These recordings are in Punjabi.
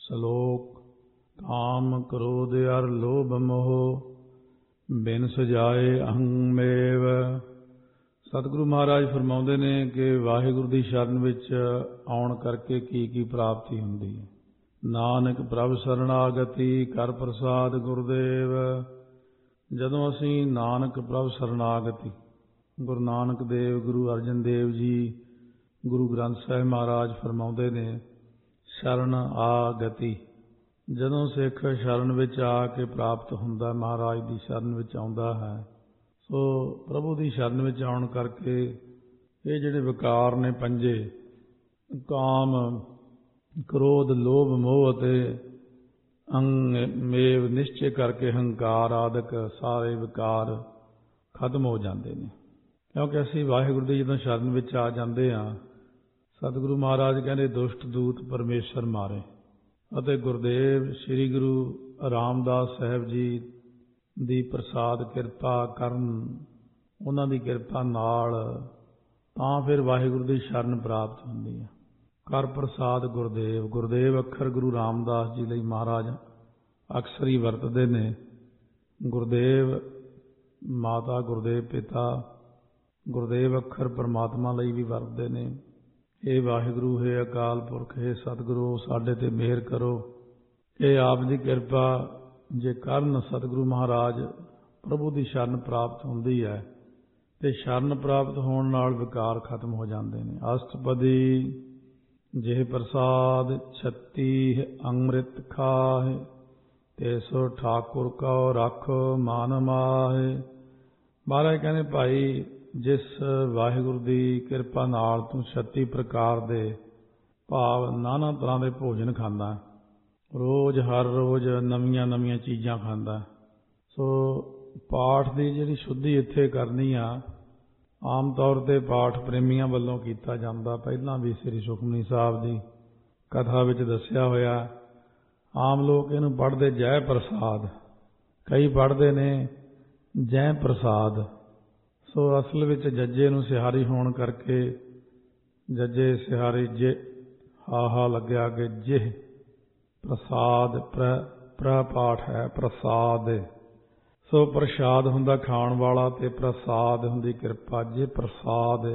ਸ਼ਲੋਕ ਕਾਮ ਕ੍ਰੋਧ ਅਰ ਲੋਭ ਮੋਹ ਬਿਨ ਸਜਾਏ ਅਹੰਮੇਵ। ਸਤਿਗੁਰੂ ਮਹਾਰਾਜ ਫਰਮਾਉਂਦੇ ਨੇ ਕਿ ਵਾਹਿਗੁਰੂ ਦੀ ਸ਼ਰਨ ਵਿੱਚ ਆਉਣ ਕਰਕੇ ਕੀ ਪ੍ਰਾਪਤੀ ਹੁੰਦੀ ਹੈ। ਨਾਨਕ ਪ੍ਰਭ ਸਰਣਾਗਤੀ ਕਰ ਪ੍ਰਸਾਦ ਗੁਰਦੇਵ। ਜਦੋਂ ਅਸੀਂ ਨਾਨਕ ਪ੍ਰਭ ਸਰਣਾਗਤੀ, ਗੁਰੂ ਨਾਨਕ ਦੇਵ, ਗੁਰੂ ਅਰਜਨ ਦੇਵ ਜੀ, ਗੁਰੂ ਗ੍ਰੰਥ ਸਾਹਿਬ ਮਹਾਰਾਜ ਫਰਮਾਉਂਦੇ ਨੇ ਸ਼ਰਨ ਆਗਤੀ। ਜਦੋਂ ਸਿੱਖ ਸ਼ਰਨ ਵਿੱਚ ਆ ਕੇ ਪ੍ਰਾਪਤ ਹੁੰਦਾ, ਮਹਾਰਾਜ ਦੀ ਸ਼ਰਨ ਵਿੱਚ ਆਉਂਦਾ ਹੈ, ਸੋ ਪ੍ਰਭੂ ਦੀ ਸ਼ਰਨ ਵਿੱਚ ਆਉਣ ਕਰਕੇ ਇਹ ਜਿਹੜੇ ਵਿਕਾਰ ਨੇ ਪੰਜੇ, ਕਾਮ, ਕ੍ਰੋਧ, ਲੋਭ, ਮੋਹ ਅਤੇ ਅਹੰਮੇਵ, ਨਿਸ਼ਚੇ ਕਰਕੇ ਹੰਕਾਰ ਆਦਿਕ ਸਾਰੇ ਵਿਕਾਰ ਖਤਮ ਹੋ ਜਾਂਦੇ ਨੇ। ਕਿਉਂਕਿ ਅਸੀਂ ਵਾਹਿਗੁਰੂ ਦੀ ਜਦੋਂ ਸ਼ਰਨ ਵਿੱਚ ਆ ਜਾਂਦੇ ਹਾਂ, ਸਤਿਗੁਰੂ ਮਹਾਰਾਜ ਕਹਿੰਦੇ ਦੁਸ਼ਟ ਦੂਤ ਪਰਮੇਸ਼ਰ ਮਾਰੇ। ਅਤੇ ਗੁਰਦੇਵ ਸ੍ਰੀ ਗੁਰੂ ਰਾਮਦਾਸ ਸਾਹਿਬ ਜੀ ਦੀ ਪ੍ਰਸਾਦ ਕਿਰਪਾ ਕਰਨ, ਉਹਨਾਂ ਦੀ ਕਿਰਪਾ ਨਾਲ ਤਾਂ ਫਿਰ ਵਾਹਿਗੁਰੂ ਦੀ ਸ਼ਰਨ ਪ੍ਰਾਪਤ ਹੁੰਦੀ ਹੈ। ਕਰ ਪ੍ਰਸਾਦ ਗੁਰਦੇਵ। ਗੁਰਦੇਵ ਅੱਖਰ ਗੁਰੂ ਰਾਮਦਾਸ ਜੀ ਲਈ ਮਹਾਰਾਜ ਅਕਸਰ ਹੀ ਵਰਤਦੇ ਨੇ। ਗੁਰਦੇਵ ਮਾਤਾ, ਗੁਰਦੇਵ ਪਿਤਾ, ਗੁਰਦੇਵ ਅੱਖਰ ਪਰਮਾਤਮਾ ਲਈ ਵੀ ਵਰਤਦੇ ਨੇ। ਇਹ ਵਾਹਿਗੁਰੂ, ਹੈ ਅਕਾਲ ਪੁਰਖ, ਹੈ ਸਤਿਗੁਰੂ, ਸਾਡੇ ਤੇ ਮਿਹਰ ਕਰੋ। ਇਹ ਆਪ ਦੀ ਕਿਰਪਾ ਜੇ ਕਰਨ ਸਤਿਗੁਰੂ ਮਹਾਰਾਜ, ਪ੍ਰਭੂ ਦੀ ਸ਼ਰਨ ਪ੍ਰਾਪਤ ਹੁੰਦੀ ਹੈ ਤੇ ਸ਼ਰਨ ਪ੍ਰਾਪਤ ਹੋਣ ਨਾਲ ਵਿਕਾਰ ਖਤਮ ਹੋ ਜਾਂਦੇ ਨੇ। ਅਸ਼ਟਪਦੀ ਜਿਹ ਪ੍ਰਸਾਦ ਛੱਤੀ ਅੰਮ੍ਰਿਤ ਖਾਹਿ, ਤੇ ਸੋ ਠਾਕੁਰ ਕਉ ਰੱਖ ਮਨ ਮਾਹਿ। ਮਹਾਰਾਜ ਕਹਿੰਦੇ ਭਾਈ, ਜਿਸ ਵਾਹਿਗੁਰੂ ਦੀ ਕਿਰਪਾ ਨਾਲ ਤੂੰ 36 ਪ੍ਰਕਾਰ ਦੇ ਭਾਵ ਨਾਨਾ ਤਰ੍ਹਾਂ ਦੇ ਭੋਜਨ ਖਾਂਦਾ, ਰੋਜ਼ ਹਰ ਰੋਜ਼ ਨਵੀਆਂ ਚੀਜ਼ਾਂ ਖਾਂਦਾ। ਸੋ ਪਾਠ ਦੀ ਜਿਹੜੀ ਸ਼ੁੱਧੀ ਇੱਥੇ ਕਰਨੀ ਆ, ਆਮ ਤੌਰ 'ਤੇ ਪਾਠ ਪ੍ਰੇਮੀਆਂ ਵੱਲੋਂ ਕੀਤਾ ਜਾਂਦਾ। ਪਹਿਲਾਂ ਵੀ ਸ੍ਰੀ ਸੁਖਮਨੀ ਸਾਹਿਬ ਦੀ ਕਥਾ ਵਿੱਚ ਦੱਸਿਆ ਹੋਇਆ। ਆਮ ਲੋਕ ਇਹਨੂੰ ਪੜ੍ਹਦੇ ਜੈ ਪ੍ਰਸਾਦ, ਕਈ ਪੜ੍ਹਦੇ ਨੇ ਜੈ ਪ੍ਰਸਾਦ। ਸੋ ਅਸਲ ਵਿੱਚ ਜੱਜੇ ਨੂੰ ਸਿਹਾਰੀ ਹੋਣ ਕਰਕੇ ਜੱਜੇ ਸਿਹਾਰੀ ਜੇ ਹਾਹਾ ਲੱਗਿਆ ਕਿ ਜਿਹ ਪ੍ਰਸਾਦ ਪ੍ਰ ਪਾਠ ਹੈ ਪ੍ਰਸਾਦ। ਸੋ ਪ੍ਰਸ਼ਾਦ ਹੁੰਦਾ ਖਾਣ ਵਾਲਾ ਤੇ ਪ੍ਰਸਾਦ ਹੁੰਦੀ ਕਿਰਪਾ। ਜੇ ਪ੍ਰਸਾਦ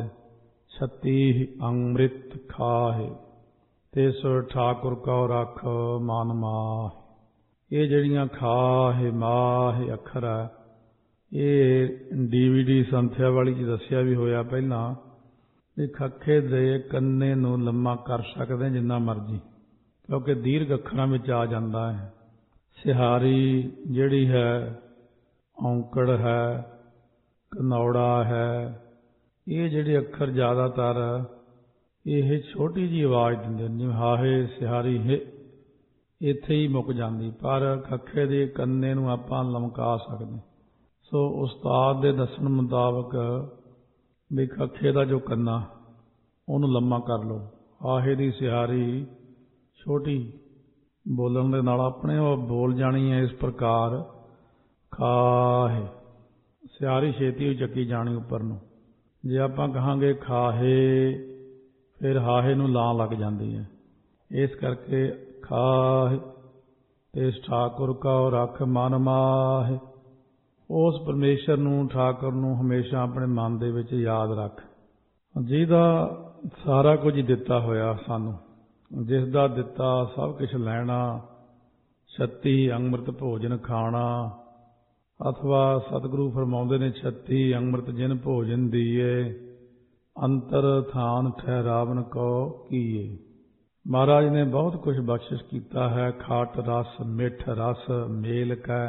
36 ਅੰਮ੍ਰਿਤ ਖਾਹਿ, ਤੇ ਸੋ ਠਾਕੁਰ ਕਉ ਰੱਖ ਮਨ ਮਾਹਿ। ਇਹ ਜਿਹੜੀਆਂ ਖਾਹਿ ਮਾਹਿ ਅੱਖਰ ਹੈ, ਇਹ DVD ਸੰਥਿਆ ਵਾਲੀ 'ਚ ਦੱਸਿਆ ਵੀ ਹੋਇਆ ਪਹਿਲਾਂ ਵੀ ਖੱਖੇ ਦੇ ਕੰਨੇ ਨੂੰ ਲੰਮਾ ਕਰ ਸਕਦੇ ਜਿੰਨਾ ਮਰਜ਼ੀ, ਕਿਉਂਕਿ ਦੀਰਘ ਅੱਖਰਾਂ ਵਿੱਚ ਆ ਜਾਂਦਾ ਹੈ। ਸਿਹਾਰੀ ਜਿਹੜੀ ਹੈ, ਔਂਕੜ ਹੈ, ਘਨੌੜਾ ਹੈ, ਇਹ ਜਿਹੜੇ ਅੱਖਰ ਜ਼ਿਆਦਾਤਰ ਇਹ ਛੋਟੀ ਜਿਹੀ ਆਵਾਜ਼ ਦਿੰਦੇ ਨੇ। ਹਾਹੇ ਸਿਹਾਰੀ ਹੈ ਇੱਥੇ ਹੀ ਮੁੱਕ ਜਾਂਦੀ, ਪਰ ਖੱਖੇ ਦੇ ਕੰਨੇ ਨੂੰ ਆਪਾਂ ਲਮਕਾ ਸਕਦੇ। ਸੋ ਉਸਤਾਦ ਦੇ ਦੱਸਣ ਮੁਤਾਬਕ ਵੀ ਖੱਖੇ ਦਾ ਜੋ ਕੰਨਾ ਉਹਨੂੰ ਲੰਮਾ ਕਰ ਲਓ। ਆਹੇ ਦੀ ਸਿਹਾਰੀ ਛੋਟੀ ਬੋਲਣ ਦੇ ਨਾਲ ਆਪਣੇ ਉਹ ਬੋਲ ਜਾਣੀ ਹੈ। ਇਸ ਪ੍ਰਕਾਰ ਖਾਹੇ, ਸਿਹਾਰੀ ਛੇਤੀ ਹੋ ਚੱਕੀ ਜਾਣੀ ਉੱਪਰ ਨੂੰ। ਜੇ ਆਪਾਂ ਕਹਾਂਗੇ ਖਾਹੇ, ਫਿਰ ਹਾਹੇ ਨੂੰ ਲਾਂ ਲੱਗ ਜਾਂਦੀ ਹੈ। ਇਸ ਕਰਕੇ ਖਾਹੇ ਤੇ ਠਾਕੁਰ ਕਉ ਰੱਖ ਮਨ ਮਾਹਿ। ਉਸ ਪਰਮੇਸ਼ਰ ਨੂੰ, ਠਾਕੁਰ ਨੂੰ ਹਮੇਸ਼ਾ ਆਪਣੇ ਮਨ ਦੇ ਵਿੱਚ ਯਾਦ ਰੱਖ, ਜਿਹਦਾ ਸਾਰਾ ਕੁਝ ਦਿੱਤਾ ਹੋਇਆ ਸਾਨੂੰ, ਜਿਸ ਦਾ ਦਿੱਤਾ ਸਭ ਕੁਛ ਲੈਣਾ, 36 ਅੰਮ੍ਰਿਤ ਭੋਜਨ ਖਾਣਾ। ਅਥਵਾ ਸਤਿਗੁਰੂ ਫਰਮਾਉਂਦੇ ਨੇ 36 ਅੰਮ੍ਰਿਤ ਜਿਨ ਭੋਜਨ ਦੀਏ, ਅੰਤਰ ਥਾਨ ਠਹਿਰਾਵਨ ਕੋ ਕੀਏ। ਮਹਾਰਾਜ ਨੇ ਬਹੁਤ ਕੁਝ ਬਖਸ਼ਿਸ਼ ਕੀਤਾ ਹੈ। ਖਾਟ ਰਸ, ਮਿੱਠ ਰਸ ਮੇਲ ਕੈ,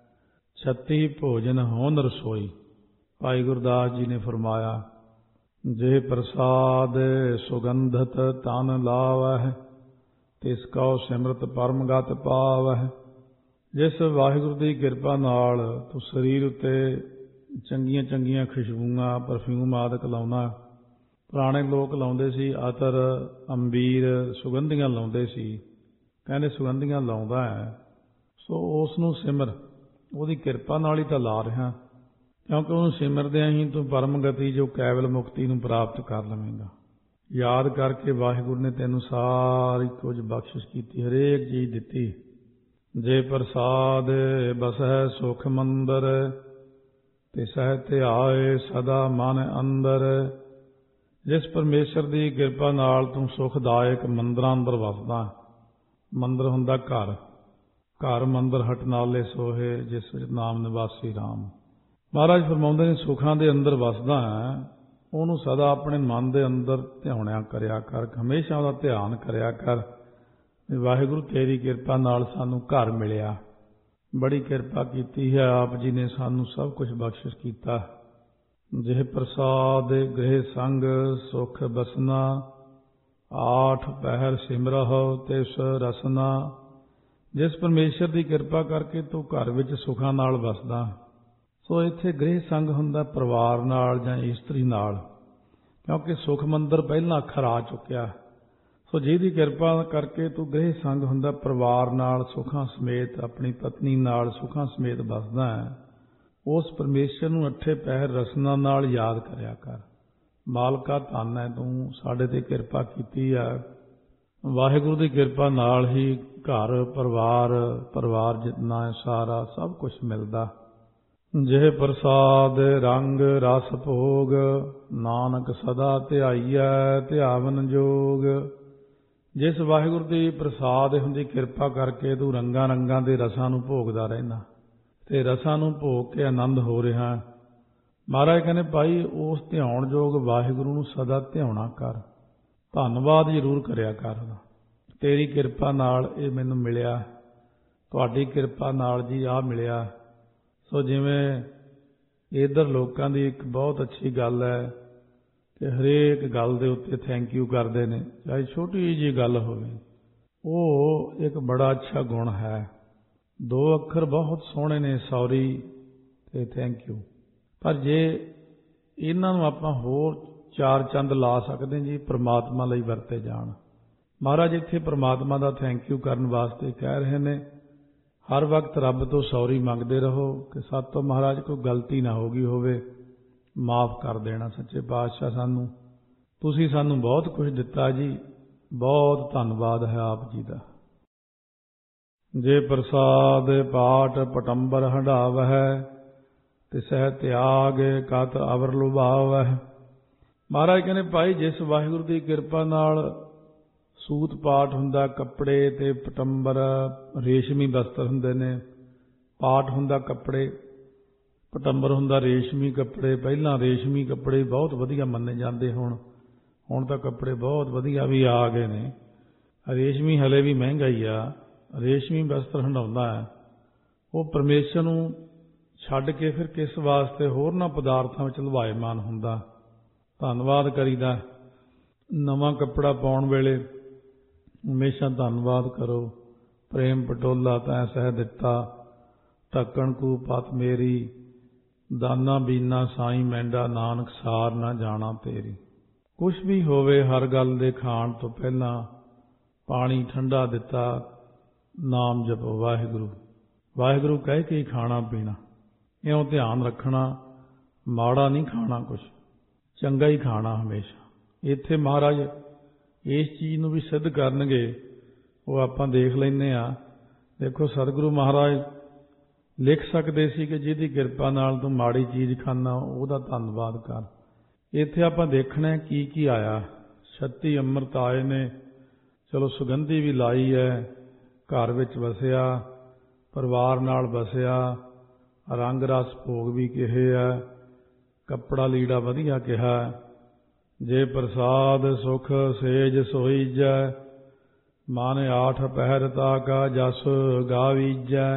36 ਭੋਜਨ ਹੋਨ ਰਸੋਈ। ਭਾਈ ਗੁਰਦਾਸ ਜੀ ਨੇ ਫਰਮਾਇਆ, ਜੇ ਪ੍ਰਸਾਦ ਸੁਗੰਧਤ ਤਨ ਲਾਵਹਿ, ਤਿਸ ਕਉ ਸਿਮਰਤ ਪਰਮਗਤ ਪਾਵਹਿ। ਜਿਸ ਵਾਹਿਗੁਰੂ ਦੀ ਕਿਰਪਾ ਨਾਲ ਤੂੰ ਸਰੀਰ ਉੱਤੇ ਚੰਗੀਆਂ ਖੁਸ਼ਬੂਆਂ, ਪਰਫਿਊਮ ਆਦਿਕ ਲਾਉਣਾ। ਪੁਰਾਣੇ ਲੋਕ ਲਾਉਂਦੇ ਸੀ ਅਤਰ, ਅੰਬੀਰ, ਸੁਗੰਧੀਆਂ ਲਾਉਂਦੇ ਸੀ। ਕਹਿੰਦੇ ਸੁਗੰਧੀਆਂ ਲਾਉਂਦਾ ਹੈ, ਸੋ ਉਸ ਨੂੰ ਸਿਮਰ, ਉਹਦੀ ਕਿਰਪਾ ਨਾਲ ਹੀ ਤਾਂ ਲਾ ਰਿਹਾ, ਕਿਉਂਕਿ ਉਹਨੂੰ ਸਿਮਰਦਿਆਂ ਹੀ ਤੂੰ ਪਰਮ ਗਤੀ ਜੋ ਕੇਵਲ ਮੁਕਤੀ ਨੂੰ ਪ੍ਰਾਪਤ ਕਰ ਲਵੇਂਗਾ। ਯਾਦ ਕਰਕੇ ਵਾਹਿਗੁਰੂ ਨੇ ਤੈਨੂੰ ਸਾਰੀ ਕੁਝ ਬਖਸ਼ਿਸ਼ ਕੀਤੀ, ਹਰੇਕ ਚੀਜ਼ ਦਿੱਤੀ। ਜੇ ਪ੍ਰਸਾਦ ਬਸਹਿ ਸੁਖ ਮੰਦਰ, ਤਿਸਹਿ ਧਿਆਏ ਸਦਾ ਮਨ ਅੰਦਰ। ਜਿਸ ਪਰਮੇਸ਼ਰ ਦੀ ਕਿਰਪਾ ਨਾਲ ਤੂੰ ਸੁਖਦਾਇਕ ਮੰਦਰਾਂ ਅੰਦਰ ਵਸਦਾ। ਮੰਦਰ ਹੁੰਦਾ ਘਰ, ਘਰ ਮੰਦਰ ਹਟ ਨਾਲੇ ਸੋਹੇ, ਜਿਸ ਵਿੱਚ ਨਾਮ ਨਿਵਾਸੀ ਰਾਮ। ਮਹਾਰਾਜ ਫਰਮਾਉਂਦੇ ਨੇ ਸੁੱਖਾਂ ਦੇ ਅੰਦਰ ਵਸਦਾ ਹੈ, ਉਹਨੂੰ ਸਦਾ ਆਪਣੇ ਮਨ ਦੇ ਅੰਦਰ ਧਿਆਉਣਿਆ ਕਰਿਆ ਕਰ, ਹਮੇਸ਼ਾ ਉਹਦਾ ਧਿਆਨ ਕਰਿਆ ਕਰ। ਵਾਹਿਗੁਰੂ ਤੇਰੀ ਕਿਰਪਾ ਨਾਲ ਸਾਨੂੰ ਘਰ ਮਿਲਿਆ, ਬੜੀ ਕਿਰਪਾ ਕੀਤੀ ਹੈ ਆਪ ਜੀ ਨੇ, ਸਾਨੂੰ ਸਭ ਕੁਝ ਬਖਸ਼ਿਸ਼ ਕੀਤਾ। ਜਿਹ ਪ੍ਰਸਾਦ ਗ੍ਰਹਿ ਸੰਗ ਸੁਖ ਬਸਨਾ, ਆਠ ਪਹਿਰ ਸਿਮਰਹੁ ਤਿਸ ਰਸਨਾ। ਜਿਸ ਪਰਮੇਸ਼ਰ ਦੀ ਕਿਰਪਾ ਕਰਕੇ ਤੂੰ ਘਰ ਵਿੱਚ ਸੁੱਖਾਂ ਨਾਲ ਵਸਦਾ। ਸੋ ਇੱਥੇ ਗ੍ਰਹਿ ਸੰਗ ਹੁੰਦਾ ਪਰਿਵਾਰ ਨਾਲ ਜਾਂ ਇਸਤਰੀ ਨਾਲ, ਕਿਉਂਕਿ ਸੁਖ ਮੰਦਰ ਪਹਿਲਾਂ ਅੱਖਰ ਆ ਚੁੱਕਿਆ। ਸੋ ਜਿਹਦੀ ਕਿਰਪਾ ਕਰਕੇ ਤੂੰ ਗ੍ਰਹਿ ਸੰਗ ਹੁੰਦਾ ਪਰਿਵਾਰ ਨਾਲ ਸੁੱਖਾਂ ਸਮੇਤ, ਆਪਣੀ ਪਤਨੀ ਨਾਲ ਸੁੱਖਾਂ ਸਮੇਤ ਵਸਦਾ ਹੈ, ਉਸ ਪਰਮੇਸ਼ਰ ਨੂੰ ਅੱਠੇ ਪਹਿਰ ਰਸਨਾ ਨਾਲ ਯਾਦ ਕਰਿਆ ਕਰ। ਮਾਲਕਾ ਧੰਨ ਹੈ, ਤੂੰ ਸਾਡੇ ਤੇ ਕਿਰਪਾ ਕੀਤੀ ਹੈ। ਵਾਹਿਗੁਰੂ ਦੀ ਕਿਰਪਾ ਨਾਲ ਹੀ ਘਰ ਪਰਿਵਾਰ ਜਿਤਨਾ ਹੈ ਸਾਰਾ ਸਭ ਕੁਝ ਮਿਲਦਾ। ਜਿਹ ਪ੍ਰਸਾਦ ਰੰਗ ਰਸ ਭੋਗ, ਨਾਨਕ ਸਦਾ ਧਿਆਈਐ ਧਿਆਵਨ ਜੋਗ। ਜਿਸ ਵਾਹਿਗੁਰੂ ਦੀ ਪ੍ਰਸਾਦ ਹੁੰਦੀ ਕਿਰਪਾ ਕਰਕੇ ਤੂੰ ਰੰਗਾਂ ਰੰਗਾਂ ਦੇ ਰਸਾਂ ਨੂੰ ਭੋਗਦਾ ਰਹਿਣਾ ਤੇ ਰਸਾਂ ਨੂੰ ਭੋਗ ਕੇ ਆਨੰਦ ਹੋ ਰਿਹਾ। ਮਹਾਰਾਜ ਕਹਿੰਦੇ ਭਾਈ ਉਸ ਧਿਆਉਣ ਯੋਗ ਵਾਹਿਗੁਰੂ ਨੂੰ ਸਦਾ ਧਿਆਉਣਾ ਕਰ, ਧੰਨਵਾਦ ਜ਼ਰੂਰ ਕਰਿਆ ਕਰ। ਤੇਰੀ ਕਿਰਪਾ ਨਾਲ ਇਹ ਮੈਨੂੰ ਮਿਲਿਆ, ਤੁਹਾਡੀ ਕਿਰਪਾ ਨਾਲ ਜੀ ਆਹ ਮਿਲਿਆ। ਸੋ ਜਿਵੇਂ ਇੱਧਰ ਲੋਕਾਂ ਦੀ ਇੱਕ ਬਹੁਤ ਅੱਛੀ ਗੱਲ ਹੈ ਕਿ ਹਰੇਕ ਗੱਲ ਦੇ ਉੱਤੇ ਥੈਂਕ ਯੂ ਕਰਦੇ ਨੇ, ਚਾਹੇ ਛੋਟੀ ਜਿਹੀ ਗੱਲ ਹੋਵੇ। ਉਹ ਇੱਕ ਬੜਾ ਅੱਛਾ ਗੁਣ ਹੈ। ਦੋ ਅੱਖਰ ਬਹੁਤ ਸੋਹਣੇ ਨੇ, ਸੌਰੀ ਤੇ ਥੈਂਕ ਯੂ, ਪਰ ਜੇ ਇਹਨਾਂ ਨੂੰ ਆਪਾਂ ਹੋਰ ਚਾਰ ਚੰਦ ਲਾ ਸਕਦੇ ਜੀ, ਪ੍ਰਮਾਤਮਾ ਲਈ ਵਰਤੇ ਜਾਣ। ਮਹਾਰਾਜ ਇੱਥੇ ਪ੍ਰਮਾਤਮਾ ਦਾ ਥੈਂਕ ਯੂ ਕਰਨ ਵਾਸਤੇ ਕਹਿ ਰਹੇ ਨੇ, ਹਰ ਵਕਤ ਰੱਬ ਤੋਂ ਸੌਰੀ ਮੰਗਦੇ ਰਹੋ ਕਿ ਸਾਡੇ ਤੋਂ ਮਹਾਰਾਜ ਕੋਈ ਗਲਤੀ ਨਾ ਹੋ ਗਈ ਹੋਵੇ, ਮਾਫ ਕਰ ਦੇਣਾ। ਸੱਚੇ ਪਾਤਸ਼ਾਹ ਸਾਨੂੰ ਤੁਸੀਂ ਸਾਨੂੰ ਬਹੁਤ ਕੁਝ ਦਿੱਤਾ ਜੀ, ਬਹੁਤ ਧੰਨਵਾਦ ਹੈ ਆਪ ਜੀ ਦਾ। ਜੇ ਪ੍ਰਸਾਦ ਪਾਠ ਪਟੰਬਰ ਹੰਢਾਵਹਿ, ਤਿਸਹਿ ਤਿਆਗ ਕਤ ਅਵਰ ਲੁਭਾਵਹਿ। ਮਹਾਰਾਜ ਕਹਿੰਦੇ ਭਾਈ ਜਿਸ ਵਾਹਿਗੁਰੂ ਦੀ ਕਿਰਪਾ ਨਾਲ ਸੂਤ ਪਾਠ ਹੁੰਦਾ, ਕੱਪੜੇ ਤੇ ਪਟੰਬਰ ਰੇਸ਼ਮੀ ਬਸਤਰ ਹੁੰਦੇ ਨੇ, ਪਾਠ ਹੁੰਦਾ ਕੱਪੜੇ, ਪਟੰਬਰ ਹੁੰਦਾ ਰੇਸ਼ਮੀ ਕੱਪੜੇ। ਪਹਿਲਾਂ ਰੇਸ਼ਮੀ ਕੱਪੜੇ ਬਹੁਤ ਵਧੀਆ ਮੰਨੇ ਜਾਂਦੇ, ਹੁਣ ਤਾਂ ਕੱਪੜੇ ਬਹੁਤ ਵਧੀਆ ਵੀ ਆ ਗਏ ਨੇ। ਰੇਸ਼ਮੀ ਹਲੇ ਵੀ ਮਹਿੰਗਾ ਹੀ ਆ। ਰੇਸ਼ਮੀ ਬਸਤਰ ਹੰਢਾਉਂਦਾ ਹੈ ਉਹ ਪਰਮੇਸ਼ਰ ਨੂੰ ਛੱਡ ਕੇ ਫਿਰ ਕਿਸ ਵਾਸਤੇ ਹੋਰਨਾਂ ਪਦਾਰਥਾਂ ਵਿੱਚ ਲੁਭਾਇਮਾਨ ਹੁੰਦਾ। ਧੰਨਵਾਦ ਕਰੀਦਾ। ਨਵਾਂ ਕੱਪੜਾ ਪਾਉਣ ਵੇਲੇ ਹਮੇਸ਼ਾ ਧੰਨਵਾਦ ਕਰੋ। ਪ੍ਰੇਮ ਪਟੋਲਾ ਤੈਂ ਸਹਿ ਦਿੱਤਾ, ਢੱਕਣ ਕੂ ਪਤ ਮੇਰੀ, ਦਾਨਾ ਬੀਨਾ ਸਾਈਂ ਮੈਂਡਾ, ਨਾਨਕ ਸਾਰ ਨਾ ਜਾਣਾ ਤੇਰੀ। ਕੁਛ ਵੀ ਹੋਵੇ, ਹਰ ਗੱਲ ਦੇ ਖਾਣ ਤੋਂ ਪਹਿਲਾਂ ਪਾਣੀ ਠੰਡਾ ਦਿੱਤਾ, ਨਾਮ ਜਪੋ ਵਾਹਿਗੁਰੂ, ਵਾਹਿਗੁਰੂ ਕਹਿ ਕੇ ਹੀ ਖਾਣਾ ਪੀਣਾ। ਇਉਂ ਧਿਆਨ ਰੱਖਣਾ, ਮਾੜਾ ਨਹੀਂ ਖਾਣਾ, ਕੁਛ ਚੰਗਾ ਹੀ ਖਾਣਾ ਹਮੇਸ਼ਾ। ਇੱਥੇ ਮਹਾਰਾਜ ਇਸ ਚੀਜ਼ ਨੂੰ ਵੀ ਸਿੱਧ ਕਰਨਗੇ, ਉਹ ਆਪਾਂ ਦੇਖ ਲੈਂਦੇ ਹਾਂ। ਦੇਖੋ ਸਤਿਗੁਰੂ ਮਹਾਰਾਜ ਲਿਖ ਸਕਦੇ ਸੀ ਕਿ ਜਿਹਦੀ ਕਿਰਪਾ ਨਾਲ ਤੂੰ ਮਾੜੀ ਚੀਜ਼ ਖਾਨਾ ਉਹਦਾ ਧੰਨਵਾਦ ਕਰ। ਇੱਥੇ ਆਪਾਂ ਦੇਖਣਾ ਕੀ ਕੀ ਆਇਆ। 36 ਅੰਮ੍ਰਿਤ ਆਏ ਨੇ, ਚਲੋ ਸੁਗੰਧੀ ਵੀ ਲਾਈ ਹੈ, ਘਰ ਵਿੱਚ ਵਸਿਆ, ਪਰਿਵਾਰ ਨਾਲ ਵਸਿਆ, ਰੰਗ ਰਸ ਭੋਗ ਵੀ ਕਿਹੇ ਆ, ਕੱਪੜਾ ਲੀੜਾ ਵਧੀਆ ਕਿਹਾ। ਜੇ ਪ੍ਰਸਾਦ ਸੁਖ ਸੇਜ ਸੋਈਜੈ, ਮਨ ਆਠ ਪਹਿਰ ਤਾ ਕਾ ਜਸ ਗਾਵੀਜੈ।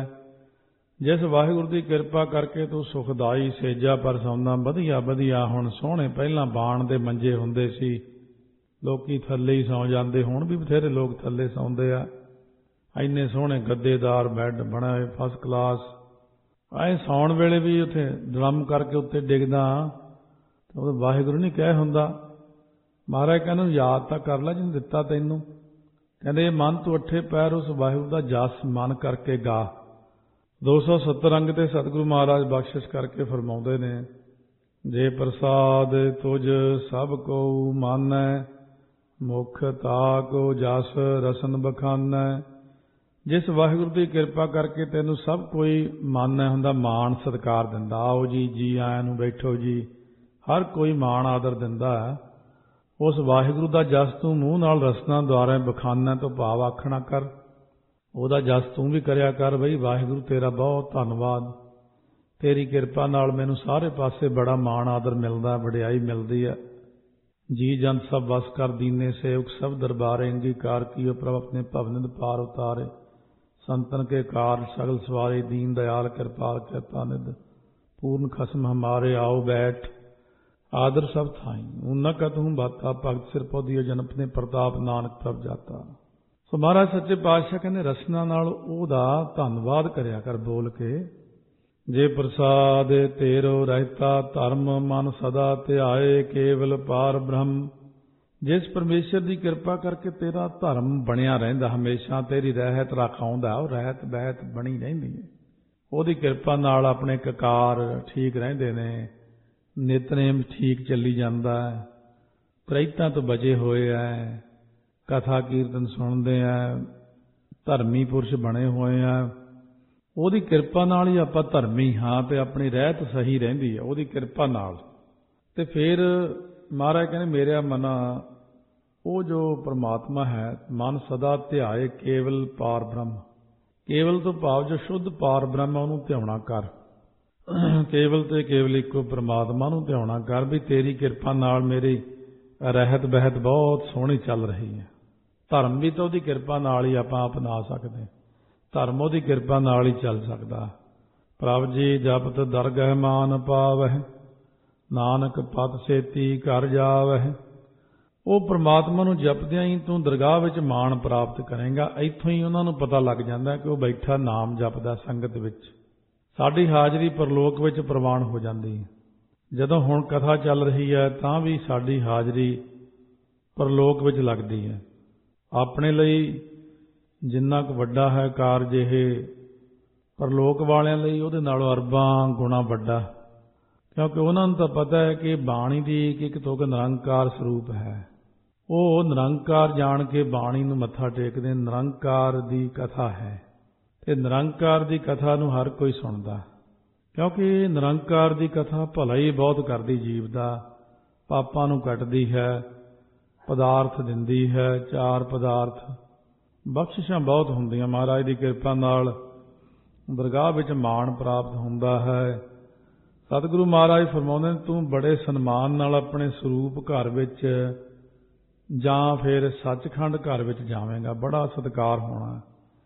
ਜਿਸ ਵਾਹਿਗੁਰੂ ਦੀ ਕਿਰਪਾ ਕਰਕੇ ਤੂੰ ਸੁਖਦਾਈ ਸੇਜਾ ਪਰਸਾਉਂਦਾ, ਵਧੀਆ ਵਧੀਆ। ਹੁਣ ਸੋਹਣੇ ਪਹਿਲਾਂ ਬਾਣ ਦੇ ਮੰਜੇ ਹੁੰਦੇ ਸੀ, ਲੋਕੀ ਥੱਲੇ ਹੀ ਸੌਂ ਜਾਂਦੇ, ਹੁਣ ਵੀ ਬਥੇਰੇ ਲੋਕ ਥੱਲੇ ਸੌਂਦੇ ਆ। ਇੰਨੇ ਸੋਹਣੇ ਗੱਦੇਦਾਰ ਬੈੱਡ ਬਣੇ ਫਸਟ ਕਲਾਸ। ਐਂ ਸੌਣ ਵੇਲੇ ਵੀ ਉੱਥੇ ਡਰਮ ਕਰਕੇ ਉੱਤੇ ਡਿੱਗਦਾ, ਉਹ ਵਾਹਿਗੁਰੂ ਨਹੀਂ ਕਹਿ ਹੁੰਦਾ। ਮਹਾਰਾਜ ਕਹਿੰਦੇ ਯਾਦ ਤਾਂ ਕਰ ਲੈ ਜਿਹਨੂੰ ਦਿੱਤਾ ਤੈਨੂੰ। ਕਹਿੰਦੇ ਮਨ ਤੂੰ ਅੱਠੇ ਪੈਰ ਉਸ ਵਾਹਿਗੁਰੂ ਦਾ ਜਸ ਮਨ ਕਰਕੇ ਗਾ। 270 ਅੰਗ ਤੇ ਸਤਿਗੁਰੂ ਮਹਾਰਾਜ ਬਖਸ਼ਿਸ਼ ਕਰਕੇ ਫਰਮਾਉਂਦੇ ਨੇ, ਜੇ ਪ੍ਰਸਾਦ ਤੁਝ ਸਭ ਕੋ ਮਾਨੈ, ਮੁਖ ਤਾਕੋ ਜਸ ਰਸਨ ਬਖਾਨੈ। ਜਿਸ ਵਾਹਿਗੁਰੂ ਦੀ ਕਿਰਪਾ ਕਰਕੇ ਤੈਨੂੰ ਸਭ ਕੋਈ ਮਾਨੈ ਹੁੰਦਾ, ਮਾਣ ਸਤਿਕਾਰ ਦਿੰਦਾ, ਆਓ ਜੀ, ਜੀ ਆਇਆਂ ਨੂੰ, ਬੈਠੋ ਜੀ, ਹਰ ਕੋਈ ਮਾਣ ਆਦਰ ਦਿੰਦਾ ਹੈ। ਉਸ ਵਾਹਿਗੁਰੂ ਦਾ ਜਸ ਤੂੰ ਮੂੰਹ ਨਾਲ ਰਸਨਾ ਦੁਆਰਾ ਬਖਾਨੈ ਤੋਂ ਭਾਵ ਆਖਣਾ ਕਰ, ਉਹਦਾ ਜਸ ਤੂੰ ਵੀ ਕਰਿਆ ਕਰ। ਬਈ ਵਾਹਿਗੁਰੂ ਤੇਰਾ ਬਹੁਤ ਧੰਨਵਾਦ, ਤੇਰੀ ਕਿਰਪਾ ਨਾਲ ਮੈਨੂੰ ਸਾਰੇ ਪਾਸੇ ਬੜਾ ਮਾਣ ਆਦਰ ਮਿਲਦਾ, ਵਡਿਆਈ ਮਿਲਦੀ ਹੈ। ਜੀ ਜੰਤ ਸਭ ਵਸ ਕਰ ਦੀਨੇ ਸੇਵਕ ਸਭ ਦਰਬਾਰੇ, ਅੰਗੀਕਾਰ ਕੀਓ ਪ੍ਰਭ ਆਪਣੇ ਭਵਨਿਦ ਪਾਰ ਉਤਾਰੇ। ਸੰਤਨ ਕੇ ਕਾਰ ਸਗਲ ਸਵਾਰੇ, ਦੀਨ ਦयाल ਕਿਰਪਾਲ ਕਿਰਪਾ ਨਿਧ। ਪੂਰਨ ਖਸਮ ਹਮਾਰੇ ਆਓ ਬੈਠ, ਆਦਰ ਸਭ ਥਾਈ। ਊਨਾ ਕਤਹੂੰ ਬਾਤਾ ਭਗਤ ਸਿਰ ਪੌਦੀਓ ਜਨਪਨੇ ਪ੍ਰਤਾਪ ਨਾਨਕ ਪ੍ਰਭ ਜਾਤਾ। ਸੋ ਮਹਾਰਾਜ ਸੱਚੇ ਪਾਤਸ਼ਾਹ ਕਹਿੰਦੇ ਰਸਨਾ ਨਾਲ ਉਹਦਾ ਧੰਨਵਾਦ ਕਰਿਆ ਕਰ ਬੋਲ ਕੇ। ਜੇ ਪ੍ਰਸਾਦ ਤੇਰੋ ਰਹਿਤਾ ਧਰਮ ਮਨ ਸਦਾ ਧਿਆਏ, ਕੇਵਲ ਪਾਰ ਬ੍ਰਹਮ। ਜਿਸ ਪਰਮੇਸ਼ਰ ਦੀ ਕਿਰਪਾ ਕਰਕੇ ਤੇਰਾ ਧਰਮ ਬਣਿਆ ਰਹਿੰਦਾ, ਹਮੇਸ਼ਾ ਤੇਰੀ ਰਹਿਤ ਰਖਾਉਂਦਾ, ਉਹ ਰਹਿਤ ਬਹਿਤ ਬਣੀ ਰਹਿੰਦੀ ਹੈ। ਉਹਦੀ ਕਿਰਪਾ ਨਾਲ ਆਪਣੇ ਕਕਾਰ ਠੀਕ ਰਹਿੰਦੇ ਨੇ, ਨਿਤਨੇਮ ਠੀਕ ਚੱਲੀ ਜਾਂਦਾ ਹੈ, ਪ੍ਰੇਤਾਂ ਤੋਂ ਬਚੇ ਹੋਏ ਹੈ, ਕਥਾ ਕੀਰਤਨ ਸੁਣਦੇ ਆ, ਧਰਮੀ ਪੁਰਸ਼ ਬਣੇ ਹੋਏ ਆ। ਉਹਦੀ ਕਿਰਪਾ ਨਾਲ ਹੀ ਆਪਾਂ ਧਰਮੀ ਹਾਂ ਤੇ ਆਪਣੀ ਰਹਿਤ ਸਹੀ ਰਹਿੰਦੀ ਹੈ ਉਹਦੀ ਕਿਰਪਾ ਨਾਲ। ਤੇ ਫਿਰ ਮਹਾਰਾਜ ਕਹਿੰਦੇ ਮੇਰਿਆ ਮਨਾ, ਉਹ ਜੋ ਪਰਮਾਤਮਾ ਹੈ, ਮਨ ਸਦਾ ਧਿਆਏ ਕੇਵਲ ਪਾਰ ਬ੍ਰਹਮ। ਕੇਵਲ ਤੋਂ ਭਾਵ ਜੋ ਸ਼ੁੱਧ ਪਾਰ ਬ੍ਰਹਮ ਉਹਨੂੰ ਧਿਆਉਣਾ ਕਰ। ਕੇਵਲ ਤੇ ਕੇਵਲ ਇੱਕੋ ਪਰਮਾਤਮਾ ਨੂੰ ਧਿਆਉਣਾ ਕਰ। ਵੀ ਤੇਰੀ ਕਿਰਪਾ ਨਾਲ ਮੇਰੀ ਰਹਿਤ ਬਹਿਤ ਬਹੁਤ ਸੋਹਣੀ ਚੱਲ ਰਹੀ ਹੈ। ਧਰਮ ਵੀ ਤਾਂ ਉਹਦੀ ਕਿਰਪਾ ਨਾਲ ਹੀ ਆਪਾਂ ਅਪਣਾ ਸਕਦੇ, ਧਰਮ ਉਹਦੀ ਕਿਰਪਾ ਨਾਲ ਹੀ ਚੱਲ ਸਕਦਾ। ਪ੍ਰਭ ਜੀ ਜਪਤ ਦਰਗਹਿ ਮਾਨ ਪਾਵਹਿ, ਨਾਨਕ ਪਤ ਸੇਤੀ ਘਰ ਜਾਵਹਿ। ਉਹ ਪ੍ਰਮਾਤਮਾ ਨੂੰ ਜਪਦਿਆਂ ਹੀ ਤੂੰ ਦਰਗਾਹ ਵਿੱਚ ਮਾਣ ਪ੍ਰਾਪਤ ਕਰੇਂਗਾ। ਇੱਥੋਂ ਹੀ ਉਹਨਾਂ ਨੂੰ ਪਤਾ ਲੱਗ ਜਾਂਦਾ ਕਿ ਉਹ ਬੈਠਾ ਨਾਮ ਜਪਦਾ ਸੰਗਤ ਵਿੱਚ। ਸਾਡੀ ਹਾਜ਼ਰੀ ਪਰਲੋਕ ਵਿੱਚ ਪ੍ਰਵਾਨ ਹੋ ਜਾਂਦੀ ਹੈ। ਜਦੋਂ ਹੁਣ ਕਥਾ ਚੱਲ ਰਹੀ ਹੈ ਤਾਂ ਵੀ ਸਾਡੀ ਹਾਜ਼ਰੀ ਪਰਲੋਕ ਵਿੱਚ ਲੱਗਦੀ ਹੈ। ਆਪਣੇ ਲਈ ਜਿੰਨਾ ਕੁ ਵੱਡਾ ਹੈ ਕਾਰਜ ਇਹ, ਪਰਲੋਕ ਵਾਲਿਆਂ ਲਈ ਉਹਦੇ ਨਾਲੋਂ ਅਰਬਾਂ ਗੁਣਾ ਵੱਡਾ। ਕਿਉਂਕਿ ਉਹਨਾਂ ਨੂੰ ਤਾਂ ਪਤਾ ਹੈ ਕਿ ਬਾਣੀ ਦੀ ਇੱਕ ਤੁਕ ਨਿਰੰਕਾਰ ਸਰੂਪ ਹੈ। ਉਹ ਨਿਰੰਕਾਰ ਜਾਣ ਕੇ ਬਾਣੀ ਨੂੰ ਮੱਥਾ ਟੇਕਦੇ। ਨਿਰੰਕਾਰ ਦੀ ਕਥਾ ਹੈ ਤੇ ਨਿਰੰਕਾਰ ਦੀ ਕਥਾ ਨੂੰ ਹਰ ਕੋਈ ਸੁਣਦਾ, ਕਿਉਂਕਿ ਨਿਰੰਕਾਰ ਦੀ ਕਥਾ ਭਲਾ ਹੀ ਬਹੁਤ ਕਰਦੀ, ਜੀਵ ਦਾ ਪਾਪਾਂ ਨੂੰ ਕੱਟਦੀ ਹੈ, ਪਦਾਰਥ ਦਿੰਦੀ ਹੈ, 4 ਪਦਾਰਥ, ਬਖਸ਼ਿਸ਼ਾਂ ਬਹੁਤ ਹੁੰਦੀਆਂ। ਮਹਾਰਾਜ ਦੀ ਕਿਰਪਾ ਨਾਲ ਦਰਗਾਹ ਵਿੱਚ ਮਾਣ ਪ੍ਰਾਪਤ ਹੁੰਦਾ ਹੈ। ਸਤਿਗੁਰੂ ਮਹਾਰਾਜ ਫਰਮਾਉਂਦੇ ਨੇ ਤੂੰ ਬੜੇ ਸਨਮਾਨ ਨਾਲ ਆਪਣੇ ਸਰੂਪ ਘਰ ਵਿੱਚ ਜਾਂ ਫਿਰ ਸੱਚਖੰਡ ਘਰ ਵਿੱਚ ਜਾਵੇਂਗਾ, ਬੜਾ ਸਤਿਕਾਰ ਹੋਣਾ।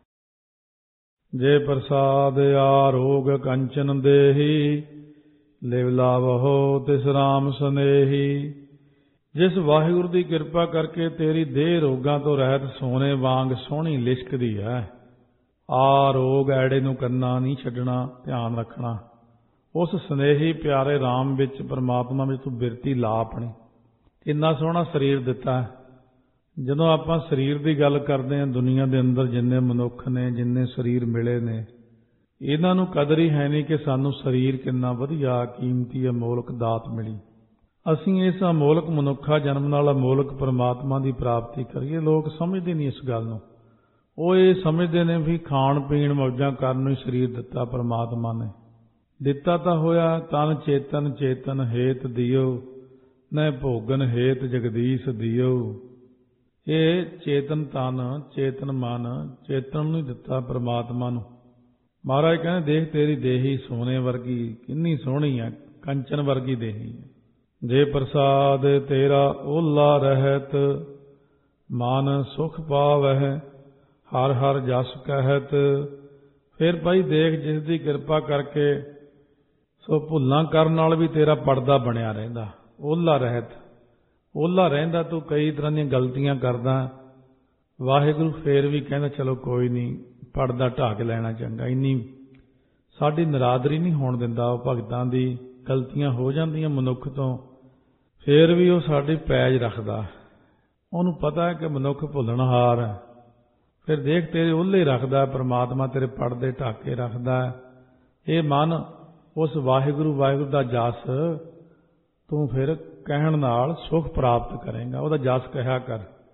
ਜੇ ਪ੍ਰਸਾਦ ਆਰੋਗ ਕੰਚਨ ਦੇਹੀ, ਲਿਵ ਲਾਵਹੁ ਤਿਸ ਰਾਮ ਸਨੇਹੀ। ਜਿਸ ਵਾਹਿਗੁਰੂ ਦੀ ਕਿਰਪਾ ਕਰਕੇ ਤੇਰੀ ਦੇਹ ਰੋਗਾਂ ਤੋਂ ਰਹਿਤ ਸੋਨੇ ਵਾਂਗ ਸੋਹਣੀ ਲਿਸ਼ਕਦੀ ਹੈ। ਆ ਰੋਗ ਐੜੇ ਨੂੰ ਕੰਨਾ ਨਹੀਂ ਛੱਡਣਾ, ਧਿਆਨ ਰੱਖਣਾ। ਉਸ ਸਨੇਹੀ ਪਿਆਰੇ ਰਾਮ ਵਿੱਚ, ਪਰਮਾਤਮਾ ਵਿੱਚ ਤੂੰ ਬਿਰਤੀ ਲਾ ਆਪਣੀ। ਕਿੰਨਾ ਸੋਹਣਾ ਸਰੀਰ ਦਿੱਤਾ। ਜਦੋਂ ਆਪਾਂ ਸਰੀਰ ਦੀ ਗੱਲ ਕਰਦੇ ਹਾਂ, ਦੁਨੀਆ ਦੇ ਅੰਦਰ ਜਿੰਨੇ ਮਨੁੱਖ ਨੇ, ਜਿੰਨੇ ਸਰੀਰ ਮਿਲੇ ਨੇ, ਇਹਨਾਂ ਨੂੰ ਕਦਰ ਹੀ ਹੈ ਨਹੀਂ ਕਿ ਸਾਨੂੰ ਸਰੀਰ ਕਿੰਨਾ ਵਧੀਆ, ਕੀਮਤੀ, ਅਮੋਲਕ ਦਾਤ ਮਿਲੀ। ਅਸੀਂ ਇਸ ਅਮੋਲਕ ਮਨੁੱਖਾ ਜਨਮ ਨਾਲ ਅਮੋਲਕ ਪਰਮਾਤਮਾ ਦੀ ਪ੍ਰਾਪਤੀ ਕਰੀਏ। ਲੋਕ ਸਮਝਦੇ ਨਹੀਂ ਇਸ ਗੱਲ ਨੂੰ। ਉਹ ਇਹ ਸਮਝਦੇ ਨੇ ਵੀ ਖਾਣ ਪੀਣ ਮੌਜਾਂ ਕਰਨ ਨੂੰ ਹੀ ਸਰੀਰ ਦਿੱਤਾ ਪਰਮਾਤਮਾ ਨੇ। ਦਿੱਤਾ ਤਾਂ ਹੋਇਆ ਤਨ ਚੇਤਨ, ਚੇਤਨ ਹੇਤ ਦਿਓ, ਨੈ ਭੋਗਨ ਹੇਤ ਜਗਦੀਸ਼ ਦਿਓ। ਇਹ ਚੇਤਨ ਤਨ, ਚੇਤਨ ਮਨ, ਚੇਤਨ ਨੂੰ ਹੀ ਦਿੱਤਾ ਪਰਮਾਤਮਾ ਨੂੰ। ਮਹਾਰਾਜ ਕਹਿੰਦੇ ਦੇਖ ਤੇਰੀ ਦੇਹੀ ਸੋਨੇ ਵਰਗੀ ਕਿੰਨੀ ਸੋਹਣੀ ਹੈ, ਕੰਚਨ ਵਰਗੀ ਦੇਹੀ ਹੈ। ਜੇ ਪ੍ਰਸਾਦ ਤੇਰਾ ਓਲਾ ਰਹਿਤ, ਮਨ ਸੁਖ ਪਾਵਹਿ, ਹਰ ਹਰ ਜਸ ਕਹਿਤ। ਫਿਰ ਭਾਈ ਦੇਖ ਜਿਸ ਦੀ ਕਿਰਪਾ ਕਰਕੇ ਸੋ ਭੁੱਲਾਂ ਕਰਨ ਨਾਲ ਵੀ ਤੇਰਾ ਪਰਦਾ ਬਣਿਆ ਰਹਿੰਦਾ, ਓਲਾ ਰਹਿਤ। ਓਲਾ ਰਹਿੰਦਾ, ਤੂੰ ਕਈ ਤਰ੍ਹਾਂ ਦੀਆਂ ਗਲਤੀਆਂ ਕਰਦਾ, ਵਾਹਿਗੁਰੂ ਫੇਰ ਵੀ ਕਹਿੰਦਾ ਚਲੋ ਕੋਈ ਨਹੀਂ, ਪਰਦਾ ਢਾਹ ਕੇ ਲੈਣਾ ਚੰਗਾ। ਇੰਨੀ ਸਾਡੀ ਨਿਰਾਦਰੀ ਨਹੀਂ ਹੋਣ ਦਿੰਦਾ ਉਹ ਭਗਤਾਂ ਦੀ। ਗਲਤੀਆਂ ਹੋ ਜਾਂਦੀਆਂ ਮਨੁੱਖ ਤੋਂ, ਫੇਰ ਵੀ ਉਹ ਸਾਡੀ ਪੈਜ ਰੱਖਦਾ। ਉਹਨੂੰ ਪਤਾ ਹੈ ਕਿ ਮਨੁੱਖ ਭੁੱਲਣਹਾਰ ਹੈ। ਫਿਰ ਦੇਖ ਤੇਰੇ ਓਲੇ ਰੱਖਦਾ ਪਰਮਾਤਮਾ, ਤੇਰੇ ਪਰਦੇ ਢੱਕ ਕੇ ਰੱਖਦਾ। ਇਹ ਮਨ ਉਸ ਵਾਹਿਗੁਰੂ ਵਾਹਿਗੁਰੂ ਦਾ ਜਸ ਤੂੰ ਫਿਰ ਕਹਿਣ ਨਾਲ ਸੁਖ ਪ੍ਰਾਪਤ ਕਰੇਗਾ। ਉਹਦਾ ਜਸ ਕਹਿਆ ਕਰ।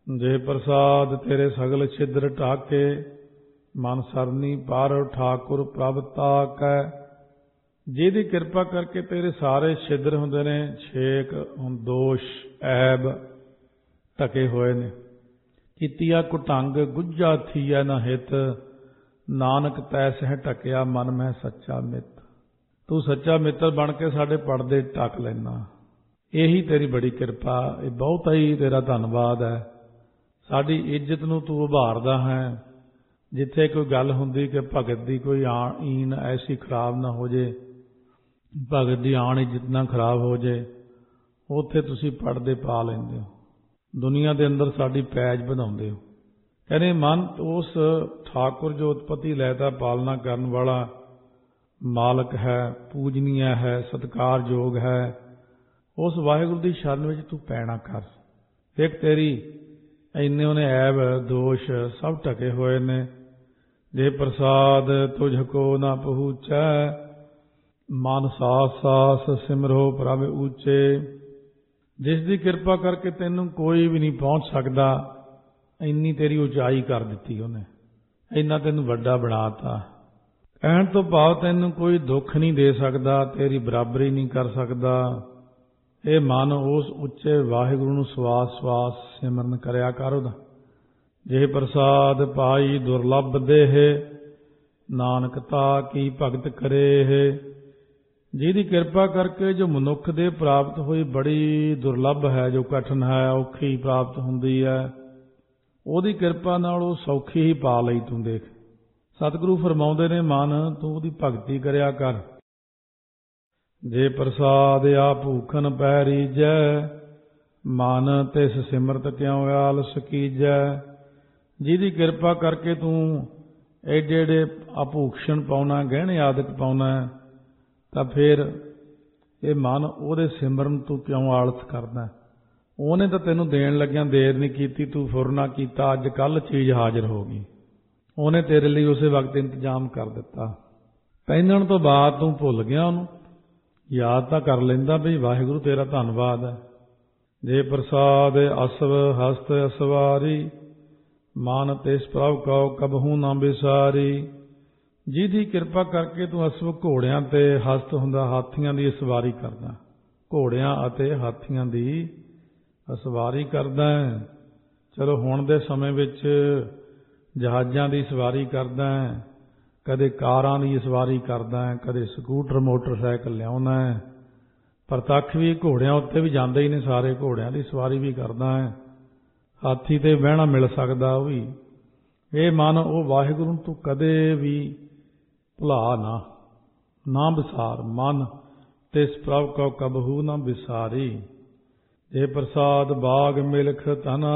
ਜੇ ਪ੍ਰਸਾਦ ਤੇਰੇ ਸਗਲ ਛਿਦਰ ਢਾਕੇ, ਮਨ ਸਰਨੀ ਪਰ ਠਾਕੁਰ ਪ੍ਰਭ ਤਾਕੈ। ਜਿਹਦੀ ਕਿਰਪਾ ਕਰਕੇ ਤੇਰੇ ਸਾਰੇ ਛਿਦਰ ਹੁੰਦੇ ਨੇ, ਛੇਕ ਦੋਸ਼ ਐਬ ਢਕੇ ਹੋਏ ਨੇ। ਕੀਤੀਆ ਕੁਟੰਗ ਗੁੱਝਾ ਥੀਐ ਨ ਹਿਤ, ਨਾਨਕ ਤੈ ਸਹਿ ਢਕਿਆ ਮਨ ਮਹਿ ਸੱਚਾ ਮਿੱਤ। ਤੂੰ ਸੱਚਾ ਮਿੱਤਰ ਬਣ ਕੇ ਸਾਡੇ ਪਰਦੇ ਢੱਕ ਲੈਣਾ, ਇਹੀ ਤੇਰੀ ਬੜੀ ਕਿਰਪਾ। ਇਹ ਬਹੁਤਾ ਹੀ ਤੇਰਾ ਧੰਨਵਾਦ ਹੈ। ਸਾਡੀ ਇੱਜ਼ਤ ਨੂੰ ਤੂੰ ਉਭਾਰਦਾ ਹੈ। ਜਿੱਥੇ ਕੋਈ ਗੱਲ ਹੁੰਦੀ ਕਿ ਭਗਤ ਦੀ ਕੋਈ ਈਨ ਐਸੀ ਖਰਾਬ ਨਾ ਹੋ ਜੇ, ਭਗਤ ਦੀ ਆਣ ਇੱਜ਼ਤ ਨਾ ਖਰਾਬ ਹੋ ਜੇ, ਉੱਥੇ ਤੁਸੀਂ ਪਰਦੇ ਪਾ ਲੈਂਦੇ ਹੋ। ਦੁਨੀਆ ਦੇ ਅੰਦਰ ਸਾਡੀ ਪੈਜ ਵਧਾਉਂਦੇ ਹੋ। ਕਹਿੰਦੇ ਮਨ ਉਸ ਠਾਕੁਰ ਜੋ ਉਤਪਤੀ ਲੈਤਾ ਪਾਲਣਾ ਕਰਨ ਵਾਲਾ ਮਾਲਕ ਹੈ, ਪੂਜਨੀਆ ਹੈ, ਸਤਿਕਾਰਯੋਗ ਹੈ, ਉਸ ਵਾਹਿਗੁਰੂ ਦੀ ਸ਼ਰਨ ਵਿੱਚ ਤੂੰ ਪੈਣਾ ਕਰ। ਇੱਕ ਤੇਰੀ ਇੰਨੇ ਉਹਨੇ ਐਬ ਦੋਸ਼ ਸਭ ਢਕੇ ਹੋਏ ਨੇ। ਜੇ ਪ੍ਰਸਾਦ ਤੁਝ ਕੋ ਨਾ ਪਹੁੰਚੈ, ਮਨ ਸਾਸ ਸਾਸ ਸਿਮਰੋ ਪ੍ਰਭ ਉੱਚੇ। ਜਿਸ ਦੀ ਕਿਰਪਾ ਕਰਕੇ ਤੈਨੂੰ ਕੋਈ ਵੀ ਨਹੀਂ ਪਹੁੰਚ ਸਕਦਾ, ਇੰਨੀ ਤੇਰੀ ਉਚਾਈ ਕਰ ਦਿੱਤੀ ਉਹਨੇ, ਇੰਨਾ ਤੈਨੂੰ ਵੱਡਾ ਬਣਾਤਾ। ਕਹਿਣ ਤੋਂ ਭਾਵ ਤੈਨੂੰ ਕੋਈ ਦੁੱਖ ਨਹੀਂ ਦੇ ਸਕਦਾ, ਤੇਰੀ ਬਰਾਬਰੀ ਨਹੀਂ ਕਰ ਸਕਦਾ। ਇਹ ਮਨ ਉਸ ਉੱਚੇ ਵਾਹਿਗੁਰੂ ਨੂੰ ਸਵਾਸ ਸਵਾਸ ਸਿਮਰਨ ਕਰਿਆ ਕਰ ਉਹਦਾ। ਜੇ ਪ੍ਰਸਾਦ ਪਾਈ ਦੁਰਲੱਭ ਦੇਹ, ਨਾਨਕ ਤਾ ਕੀ ਭਗਤ ਕਰੇ। ਜਿਹਦੀ ਕਿਰਪਾ ਕਰਕੇ ਜੋ ਮਨੁੱਖ ਦੇ ਪ੍ਰਾਪਤ ਹੋਈ ਬੜੀ ਦੁਰਲੱਭ ਹੈ, ਜੋ ਕਠਿਨ ਹੈ, ਔਖੀ ਪ੍ਰਾਪਤ ਹੁੰਦੀ ਹੈ, ਉਹਦੀ ਕਿਰਪਾ ਨਾਲ ਉਹ ਸੌਖੀ ਹੀ ਪਾ ਲਈ। ਤੂੰ ਦੇਖ, ਸਤਿਗੁਰੂ ਫਰਮਾਉਂਦੇ ਨੇ ਮਨ ਤੂੰ ਉਹਦੀ ਭਗਤੀ ਕਰਿਆ ਕਰ। ਜੇ ਪ੍ਰਸਾਦ ਆ ਭੂਖਨ ਪੈ ਰੀਜੈ, ਮਨ ਤਿਸ ਸਿਮਰਤ ਕਿਉ ਆਲਸ ਕੀਜੈ। ਜਿਹਦੀ ਕਿਰਪਾ ਕਰਕੇ ਤੂੰ ਐਡੇ ਐਡੇ ਅਭੂਖਣ ਪਾਉਣਾ, ਗਹਿਣੇ ਆਦਿਕ ਪਾਉਣਾ, ਤਾਂ ਫਿਰ ਇਹ ਮਨ ਉਹਦੇ ਸਿਮਰਨ ਤੂੰ ਕਿਉਂ ਆਲਸ ਕਰਦਾ। ਉਹਨੇ ਤਾਂ ਤੈਨੂੰ ਦੇਣ ਲੱਗਿਆਂ ਦੇਰ ਨਹੀਂ ਕੀਤੀ, ਤੂੰ ਫੁਰਨਾ ਕੀਤਾ, ਅੱਜ ਕੱਲ੍ਹ ਚੀਜ਼ ਹਾਜ਼ਰ ਹੋ ਗਈ। ਉਹਨੇ ਤੇਰੇ ਲਈ ਉਸੇ ਵਕਤ ਇੰਤਜ਼ਾਮ ਕਰ ਦਿੱਤਾ। ਪਹਿਨਣ ਤੋਂ ਬਾਅਦ ਤੂੰ ਭੁੱਲ ਗਿਆ ਉਹਨੂੰ, ਯਾਦ ਤਾਂ ਕਰ ਲੈਂਦਾ ਵੀ ਵਾਹਿਗੁਰੂ ਤੇਰਾ ਧੰਨਵਾਦ ਹੈ। ਜੇ ਪ੍ਰਸਾਦ ਅਸਵ ਹਸਤ ਅਸਵਾਰੀ, ਮਨ ਤਿਸ ਪ੍ਰਭ ਕਉ ਕਬਹੂ ਨਾ ਵਿਸਾਰੀ। ਜਿਹਦੀ ਕਿਰਪਾ ਕਰਕੇ ਤੂੰ ਅਸਵ ਘੋੜਿਆਂ ਤੇ ਹਸਤ ਹੁੰਦਾ, ਹਾਥੀਆਂ ਦੀ ਸਵਾਰੀ ਕਰਦਾ, ਘੋੜਿਆਂ ਅਤੇ ਹਾਥੀਆਂ ਦੀ ਸਵਾਰੀ ਕਰਦਾ ਹੈ। ਚਲੋ ਹੁਣ ਦੇ ਸਮੇਂ ਵਿੱਚ ਜਹਾਜ਼ਾਂ ਦੀ ਸਵਾਰੀ ਕਰਦਾ ਹੈ, ਕਦੇ ਕਾਰਾਂ ਦੀ ਸਵਾਰੀ ਕਰਦਾ ਹੈ, ਕਦੇ ਸਕੂਟਰ ਮੋਟਰਸਾਈਕਲ ਲਿਆਉਂਦਾ ਹੈ। ਪ੍ਰਤੱਖ ਵੀ ਘੋੜਿਆਂ ਉੱਤੇ ਵੀ ਜਾਂਦੇ ਹੀ ਨੇ ਸਾਰੇ, ਘੋੜਿਆਂ ਦੀ ਸਵਾਰੀ ਵੀ ਕਰਦਾ ਹੈ। ਹਾਥੀ ਤੇ ਬਹਿਣਾ ਮਿਲ ਸਕਦਾ ਉਹ ਵੀ। ਇਹ ਮਨ ਉਹ ਵਾਹਿਗੁਰੂ ਨੂੰ ਤੂੰ ਕਦੇ ਵੀ ਭੁਲਾ ਨਾ ਵਿਸਾਰ। ਮਨ ਤਿਸ ਪ੍ਰਭ ਕਉ ਕਬਹੂ ਨਾ ਵਿਸਾਰੀ। ਜੇ ਪ੍ਰਸਾਦ ਬਾਗ ਮਿਲਖ ਧਨਾ,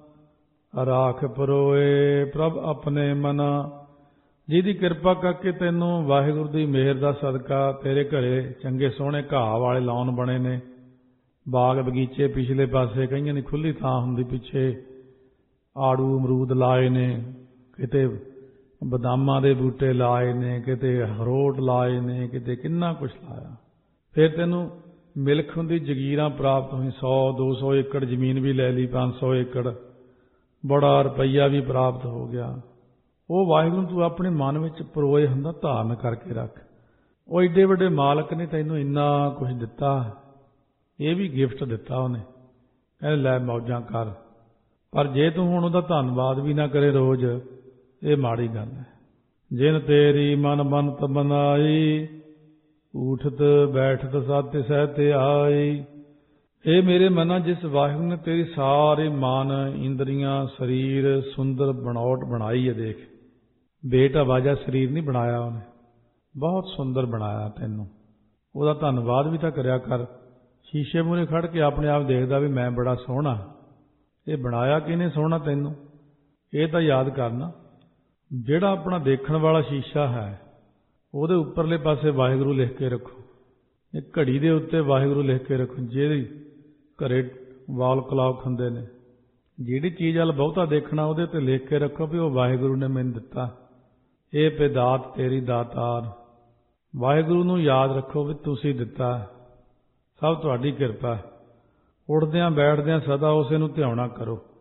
ਰਾਖ ਪਰੋਏ ਪ੍ਰਭ ਆਪਣੇ ਮਨਾ। ਜਿਹਦੀ ਕਿਰਪਾ ਕਰਕੇ ਤੈਨੂੰ ਵਾਹਿਗੁਰੂ ਦੀ ਮਿਹਰ ਦਾ ਸਦਕਾ ਤੇਰੇ ਘਰੇ ਚੰਗੇ ਸੋਹਣੇ ਘਾਹ ਵਾਲੇ ਲਾਉਣ ਬਣੇ ਨੇ, ਬਾਗ ਬਗੀਚੇ ਪਿਛਲੇ ਪਾਸੇ, ਕਈਆਂ ਦੀ ਖੁੱਲ੍ਹੀ ਥਾਂ ਹੁੰਦੀ, ਪਿੱਛੇ ਆੜੂ ਅਮਰੂਦ ਲਾਏ ਨੇ, ਕਿਤੇ ਬਦਾਮਾਂ ਦੇ ਬੂਟੇ ਲਾਏ ਨੇ, ਕਿਤੇ ਅਖਰੋਟ ਲਾਏ ਨੇ, ਕਿਤੇ ਕਿੰਨਾ ਕੁਛ ਲਾਇਆ। ਫਿਰ ਤੈਨੂੰ ਮਿਲਖ ਦੀ ਜਗੀਰਾਂ ਪ੍ਰਾਪਤ ਹੋਈ। 100-200 ਏਕੜ ਜ਼ਮੀਨ ਵੀ ਲੈ ਲਈ, 500 ਏਕੜ, ਬੜਾ ਰੁਪਈਆ ਵੀ ਪ੍ਰਾਪਤ ਹੋ ਗਿਆ। ਉਹ ਵਾਹਿਗੁਰੂ ਤੂੰ ਆਪਣੇ ਮਨ ਵਿੱਚ ਪਰੋਏ ਹੁੰਦਾ, ਧਾਰਨ ਕਰਕੇ ਰੱਖ। ਉਹ ਏਡੇ ਵੱਡੇ ਮਾਲਕ ਨੇ ਤੈਨੂੰ ਇੰਨਾ ਕੁਛ ਦਿੱਤਾ, ਇਹ ਵੀ ਗਿਫਟ ਦਿੱਤਾ ਉਹਨੇ, ਕਹਿੰਦੇ ਲੈ ਮੌਜਾਂ ਕਰ। ਪਰ ਜੇ ਤੂੰ ਹੁਣ ਉਹਦਾ ਧੰਨਵਾਦ ਵੀ ਨਾ ਕਰੇ ਰੋਜ਼, ਇਹ ਮਾੜੀ ਗੱਲ ਹੈ। ਜਿਨ ਤੇਰੀ ਮਨ ਬੰਤ ਬਨਾਈ, ਊਠਤ ਬੈਠਤ ਸਤਿ ਸਹਿ ਆਈ। ਇਹ ਮੇਰੇ ਮਨਾ, ਜਿਸ ਵਾਹਿਗੁਰੂ ਨੇ ਤੇਰੀ ਸਾਰੇ ਮਨ, ਇੰਦਰੀਆਂ, ਸਰੀਰ ਸੁੰਦਰ ਬਣਾਉਟ ਬਣਾਈ ਹੈ। ਦੇਖ, ਬੇਟਾਵਾਜਾ ਸਰੀਰ ਨਹੀਂ ਬਣਾਇਆ ਉਹਨੇ, ਬਹੁਤ ਸੁੰਦਰ ਬਣਾਇਆ ਤੈਨੂੰ। ਉਹਦਾ ਧੰਨਵਾਦ ਵੀ ਤਾਂ ਕਰਿਆ ਕਰ। ਸ਼ੀਸ਼ੇ ਮੂਹਰੇ ਖੜ੍ਹ ਕੇ ਆਪਣੇ ਆਪ ਦੇਖਦਾ ਵੀ ਮੈਂ ਬੜਾ ਸੋਹਣਾ। ਇਹ ਬਣਾਇਆ ਕਿਹਨੇ ਸੋਹਣਾ ਤੈਨੂੰ, ਇਹ ਤਾਂ ਯਾਦ ਕਰਨਾ। ਜਿਹੜਾ ਆਪਣਾ ਦੇਖਣ ਵਾਲਾ ਸ਼ੀਸ਼ਾ ਹੈ, ਉਹਦੇ ਉੱਪਰਲੇ ਪਾਸੇ ਵਾਹਿਗੁਰੂ ਲਿਖ ਕੇ ਰੱਖੋ। ਇਹ ਘੜੀ ਦੇ ਉੱਤੇ ਵਾਹਿਗੁਰੂ ਲਿਖ ਕੇ ਰੱਖੋ। ਜਿਹੜੀ ਘਰੇ ਵਾਲ ਕਲਾਕ ਹੁੰਦੇ ਨੇ, ਜਿਹੜੀ ਚੀਜ਼ ਵੱਲ ਬਹੁਤਾ ਦੇਖਣਾ, ਉਹਦੇ ਉੱਤੇ ਲਿਖ ਕੇ ਰੱਖੋ ਵੀ ਉਹ ਵਾਹਿਗੁਰੂ ਨੇ ਮੈਨੂੰ ਦਿੱਤਾ। ਇਹ ਪੇਦਾਤ ਤੇਰੀ ਦਾਤਾਰ। ਵਾਹਿਗੁਰੂ ਨੂੰ ਯਾਦ ਰੱਖੋ ਵੀ ਤੁਸੀਂ ਦਿੱਤਾ, ਸਭ ਤੁਹਾਡੀ ਕਿਰਪਾ। ਉੱਠਦਿਆਂ ਬੈਠਦਿਆਂ ਸਦਾ ਉਸੇ ਨੂੰ ਧਿਆਉਣਾ ਕਰੋ।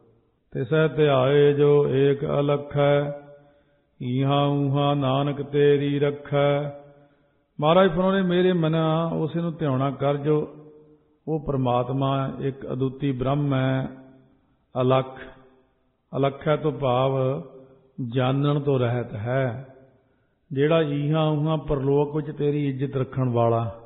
ਤਿਸੈ ਧਿਆਏ ਜੋ ਏਕ ਅਲਖੈ, ਈਹਾਂ ਊਹਾਂ ਨਾਨਕ ਤੇਰੀ ਰੱਖੈ। ਮਹਾਰਾਜ ਫਰਮਾਉਂਦੇ ਮੇਰੇ ਮਨਾ ਉਸੇ ਨੂੰ ਧਿਆਉਣਾ ਕਰ ਜੋ ਉਹ ਪਰਮਾਤਮਾ ਇੱਕ ਅਦੁੱਤੀ ਬ੍ਰਹਮ ਹੈ, ਅਲੱਖ। ਅਲੱਖੈ ਤੋਂ ਭਾਵ ਜਾਣਨ ਤੋਂ ਰਹਿਤ ਹੈ, ਜਿਹੜਾ ਈਹਾਂ ਊਹਾਂ ਪਰਲੋਕ ਵਿੱਚ ਤੇਰੀ ਇੱਜ਼ਤ ਰੱਖਣ ਵਾਲਾ।